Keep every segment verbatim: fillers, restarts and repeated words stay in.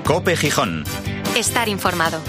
COPE Gijón. Estar informado.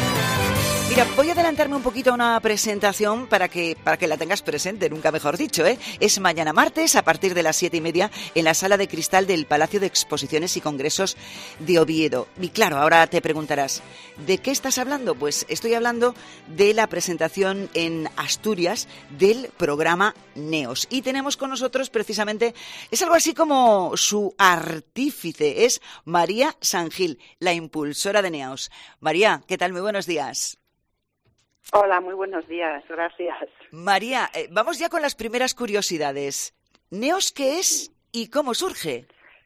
Mira, voy a adelantarme un poquito a una presentación para que, para que la tengas presente, nunca mejor dicho, ¿eh? Es mañana martes a partir de las siete y media en la Sala de Cristal del Palacio de Exposiciones y Congresos de Oviedo. Y claro, ahora te preguntarás, ¿de qué estás hablando? Pues estoy hablando de la presentación en Asturias del programa NEOS. Y tenemos con nosotros precisamente, es algo así como su artífice, es María Sangil, la impulsora de NEOS. María, ¿qué tal? Muy buenos días. Hola, muy buenos días, gracias. María, eh, vamos ya con las primeras curiosidades. ¿NEOS qué es y cómo surge?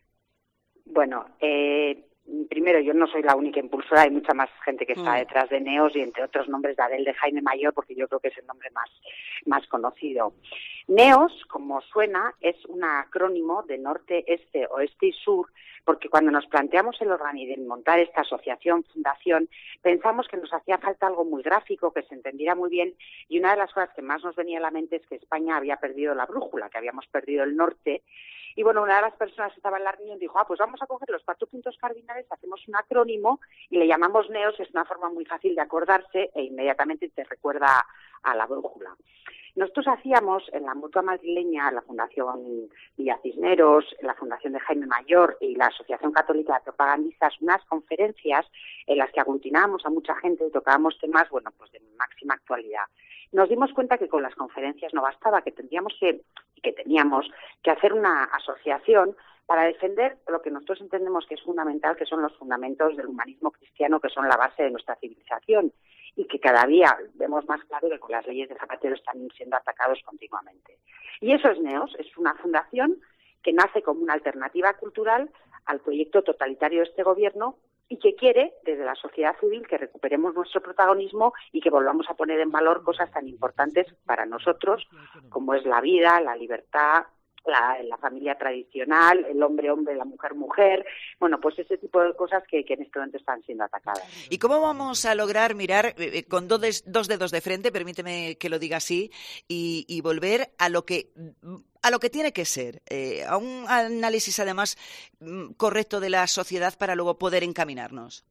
Bueno, eh, primero yo no soy la única impulsora, hay mucha más gente que está Mm. detrás de NEOS y entre otros nombres de Adel de Jaime Mayor, porque yo creo que es el nombre más, más conocido. NEOS, como suena, es un acrónimo de norte, este, oeste y sur, porque cuando nos planteamos el organizar, montar esta asociación, fundación, pensamos que nos hacía falta algo muy gráfico, que se entendiera muy bien, y una de las cosas que más nos venía a la mente es que España había perdido la brújula, que habíamos perdido el norte, y bueno, una de las personas que estaba en la reunión dijo, ah, pues vamos a coger los cuatro puntos cardinales, hacemos un acrónimo y le llamamos NEOS, es una forma muy fácil de acordarse e inmediatamente te recuerda a la brújula. Nosotros hacíamos en la Mutua Madrileña, la Fundación Villa Cisneros, la Fundación de Jaime Mayor y la Asociación Católica de Propagandistas, unas conferencias en las que aglutinábamos a mucha gente y tocábamos temas, bueno, pues de máxima actualidad. Nos dimos cuenta que con las conferencias no bastaba, que tendríamos que, que teníamos que hacer una asociación para defender lo que nosotros entendemos que es fundamental, que son los fundamentos del humanismo cristiano, que son la base de nuestra civilización, y que cada día vemos más claro que con las leyes de Zapatero están siendo atacados continuamente. Y eso es NEOS, es una fundación que nace como una alternativa cultural al proyecto totalitario de este gobierno y que quiere, desde la sociedad civil, que recuperemos nuestro protagonismo y que volvamos a poner en valor cosas tan importantes para nosotros como es la vida, la libertad, La, la familia tradicional, el hombre-hombre, la mujer-mujer, bueno, pues ese tipo de cosas que, que en este momento están siendo atacadas. ¿Y cómo vamos a lograr mirar eh, con dos, des, dos dedos de frente, permíteme que lo diga así, y, y volver a lo que a lo que tiene que ser, eh, a un análisis además correcto de la sociedad para luego poder encaminarnos?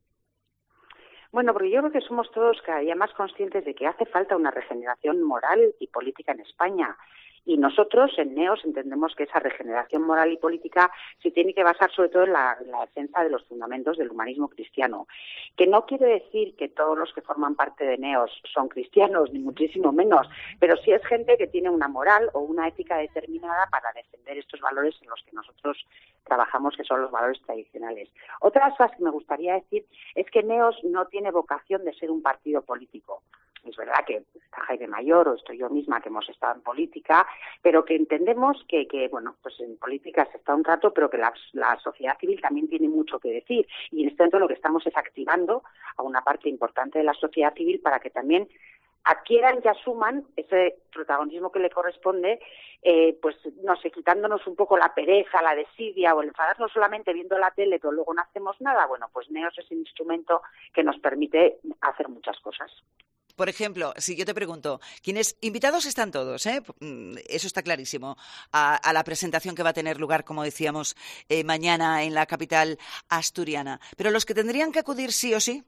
Bueno, porque yo creo que somos todos cada día más conscientes de que hace falta una regeneración moral y política en España. Y nosotros en NEOS entendemos que esa regeneración moral y política se tiene que basar sobre todo en la, en la defensa de los fundamentos del humanismo cristiano, que no quiere decir que todos los que forman parte de NEOS son cristianos, ni muchísimo menos, pero sí es gente que tiene una moral o una ética determinada para defender estos valores en los que nosotros trabajamos, que son los valores tradicionales. Otra de las cosas que me gustaría decir es que NEOS no tiene vocación de ser un partido político. Es verdad que está Jaime Mayor o estoy yo misma que hemos estado en política, pero que entendemos que, que bueno, pues en política se está un rato, pero que la, la sociedad civil también tiene mucho que decir. Y en este momento lo que estamos es activando a una parte importante de la sociedad civil para que también adquieran y asuman ese protagonismo que le corresponde, eh, pues no sé, quitándonos un poco la pereza, la desidia o el enfadarnos solamente viendo la tele pero luego no hacemos nada. Bueno, pues NEOS es un instrumento que nos permite hacer muchas cosas. Por ejemplo, si yo te pregunto, quienes invitados están todos, ¿eh? Eso está clarísimo, a, a la presentación que va a tener lugar, como decíamos, eh, mañana en la capital asturiana. Pero los que tendrían que acudir sí o sí.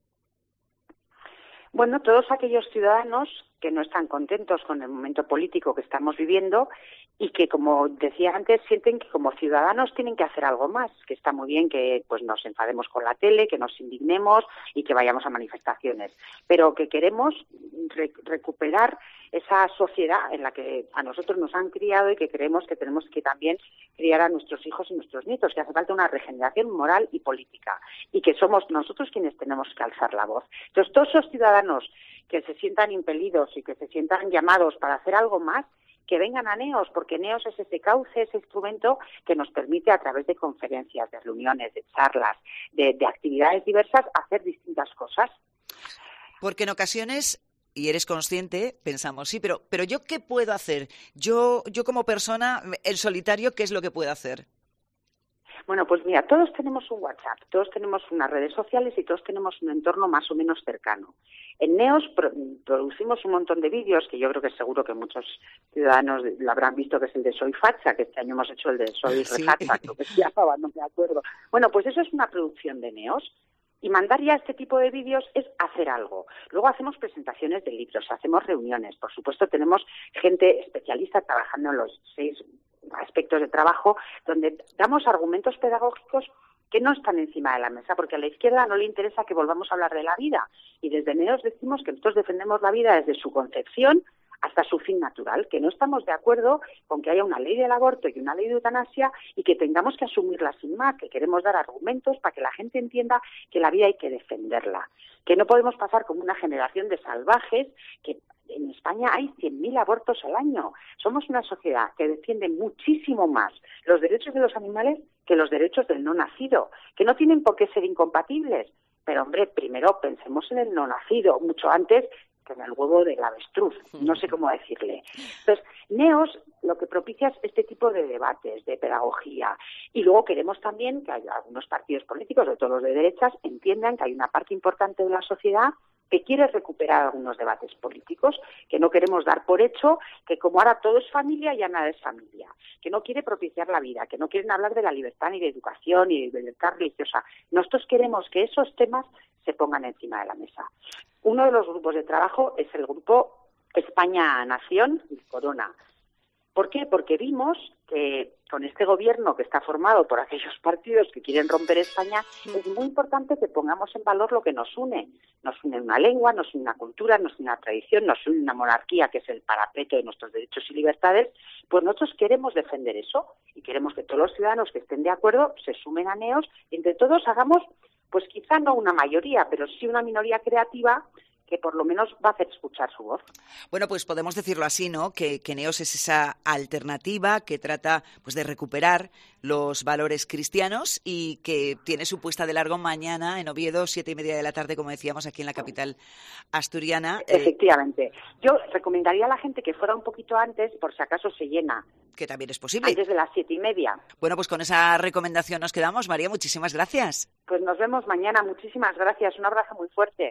Bueno, todos aquellos ciudadanos que no están contentos con el momento político que estamos viviendo y que, como decía antes, sienten que como ciudadanos tienen que hacer algo más, que está muy bien que pues nos enfademos con la tele, que nos indignemos y que vayamos a manifestaciones, pero que queremos re- recuperar esa sociedad en la que a nosotros nos han criado y que creemos que tenemos que también criar a nuestros hijos y nuestros nietos, que hace falta una regeneración moral y política y que somos nosotros quienes tenemos que alzar la voz. Entonces, todos esos ciudadanos que se sientan impelidos y que se sientan llamados para hacer algo más, que vengan a NEOS, porque NEOS es ese cauce, ese instrumento que nos permite a través de conferencias, de reuniones, de charlas, de, de actividades diversas, hacer distintas cosas. Porque en ocasiones, y eres consciente, pensamos, sí, pero, pero ¿yo qué puedo hacer? Yo, yo como persona, el solitario, ¿qué es lo que puedo hacer? Bueno, pues mira, todos tenemos un WhatsApp, todos tenemos unas redes sociales y todos tenemos un entorno más o menos cercano. En Neos pro- producimos un montón de vídeos, que yo creo que seguro que muchos ciudadanos lo habrán visto, que es el de Soy Facha, que este año hemos hecho el de Soy Sí. Refacha, creo que se llamaba, no me acuerdo. Bueno, pues eso es una producción de Neos. Y mandar ya este tipo de vídeos es hacer algo. Luego hacemos presentaciones de libros, hacemos reuniones. Por supuesto, tenemos gente especialista trabajando en los seis aspectos de trabajo, donde damos argumentos pedagógicos que no están encima de la mesa, porque a la izquierda no le interesa que volvamos a hablar de la vida. Y desde Neos decimos que nosotros defendemos la vida desde su concepción hasta su fin natural, que no estamos de acuerdo con que haya una ley del aborto y una ley de eutanasia y que tengamos que asumirla sin más, que queremos dar argumentos para que la gente entienda que la vida hay que defenderla, que no podemos pasar como una generación de salvajes, que en España hay cien mil abortos al año. Somos una sociedad que defiende muchísimo más los derechos de los animales que los derechos del no nacido, que no tienen por qué ser incompatibles. Pero, hombre, primero pensemos en el no nacido, mucho antes que en el huevo del avestruz, no sé cómo decirle. Entonces, Neos lo que propicia es este tipo de debates, de pedagogía. Y luego queremos también que haya algunos partidos políticos, sobre todo los de derechas, entiendan que hay una parte importante de la sociedad que quiere recuperar algunos debates políticos, que no queremos dar por hecho que como ahora todo es familia, ya nada es familia, que no quiere propiciar la vida, que no quieren hablar de la libertad ni de educación ni de libertad religiosa. Nosotros queremos que esos temas se pongan encima de la mesa. Uno de los grupos de trabajo es el grupo España Nación y Corona. ¿Por qué? Porque vimos que con este gobierno que está formado por aquellos partidos que quieren romper España, es muy importante que pongamos en valor lo que nos une. Nos une una lengua, nos une una cultura, nos une una tradición, nos une una monarquía que es el parapeto de nuestros derechos y libertades. Pues nosotros queremos defender eso y queremos que todos los ciudadanos que estén de acuerdo se sumen a Neos y entre todos hagamos, pues quizá no una mayoría, pero sí una minoría creativa que por lo menos va a hacer escuchar su voz. Bueno, pues podemos decirlo así, ¿no? Que, que Neos es esa alternativa que trata pues de recuperar los valores cristianos y que tiene su puesta de largo mañana en Oviedo, siete y media de la tarde, como decíamos, aquí en la capital asturiana. Efectivamente. Yo recomendaría a la gente que fuera un poquito antes, por si acaso se llena. Que también es posible. Antes de las siete y media. Bueno, pues con esa recomendación nos quedamos. María, muchísimas gracias. Pues nos vemos mañana. Muchísimas gracias. Un abrazo muy fuerte.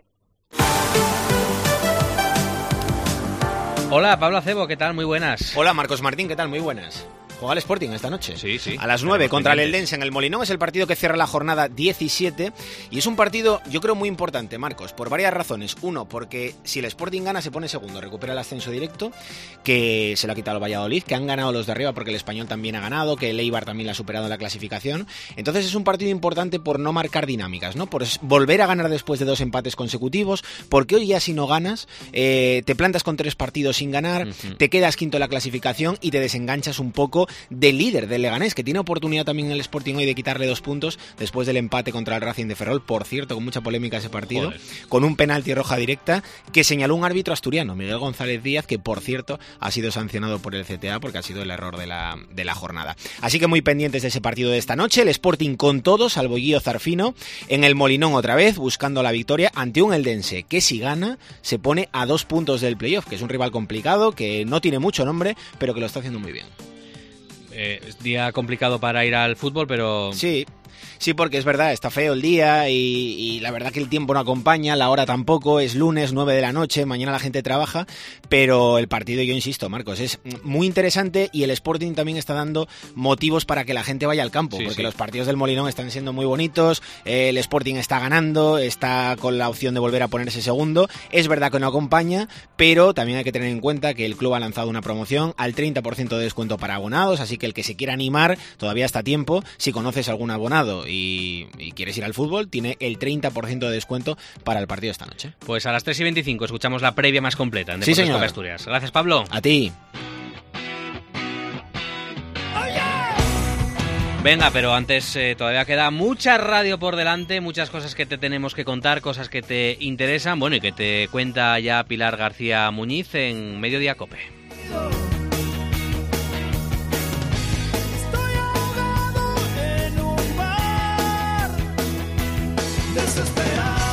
Hola, Pablo Acebo, ¿qué tal? Muy buenas. Hola, Marcos Martín, ¿qué tal? Muy buenas. Juega el Sporting esta noche. Sí, sí. A las nueve contra el Eldense en el Molinón. Es el partido que cierra la jornada diecisiete. Y es un partido, yo creo, muy importante, Marcos, por varias razones. Uno, porque si el Sporting gana, se pone segundo, recupera el ascenso directo, que se lo ha quitado el Valladolid, que han ganado los de arriba porque el Español también ha ganado, que el Eibar también la ha superado en la clasificación. Entonces es un partido importante por no marcar dinámicas, ¿no? Por volver a ganar después de dos empates consecutivos, porque hoy ya si no ganas, eh, te plantas con tres partidos sin ganar, uh-huh. te quedas quinto en la clasificación y te desenganchas un poco del líder del Leganés, que tiene oportunidad también en el Sporting hoy de quitarle dos puntos después del empate contra el Racing de Ferrol, por cierto, con mucha polémica ese partido, Joder. con un penalti roja directa que señaló un árbitro asturiano, Miguel González Díaz, que por cierto ha sido sancionado por el C T A porque ha sido el error de la, de la jornada. Así que muy pendientes de ese partido de esta noche, el Sporting con todo, salvo Guío Zarfino, en el Molinón otra vez, buscando la victoria ante un Eldense que si gana se pone a dos puntos del playoff, que es un rival complicado, que no tiene mucho nombre, pero que lo está haciendo muy bien. Eh, es día complicado para ir al fútbol, pero... Sí. Sí, porque es verdad, está feo el día y, y la verdad que el tiempo no acompaña, la hora tampoco, es lunes, nueve de la noche, mañana la gente trabaja, pero el partido, yo insisto, Marcos, es muy interesante y el Sporting también está dando motivos para que la gente vaya al campo, sí, porque sí. los partidos del Molinón están siendo muy bonitos, el Sporting está ganando, está con la opción de volver a ponerse segundo, es verdad que no acompaña, pero también hay que tener en cuenta que el club ha lanzado una promoción al treinta por ciento de descuento para abonados, así que el que se quiera animar todavía está a tiempo, si conoces algún abonado Y, y quieres ir al fútbol, tiene el treinta por ciento de descuento para el partido esta noche. Pues a las tres y veinticinco escuchamos la previa más completa en Deportes sí, Cope Asturias. Gracias, Pablo. A ti. Venga, pero antes eh, todavía queda mucha radio por delante, muchas cosas que te tenemos que contar, cosas que te interesan, bueno, y que te cuenta ya Pilar García Muñiz en Mediodía Cope. Desesperado.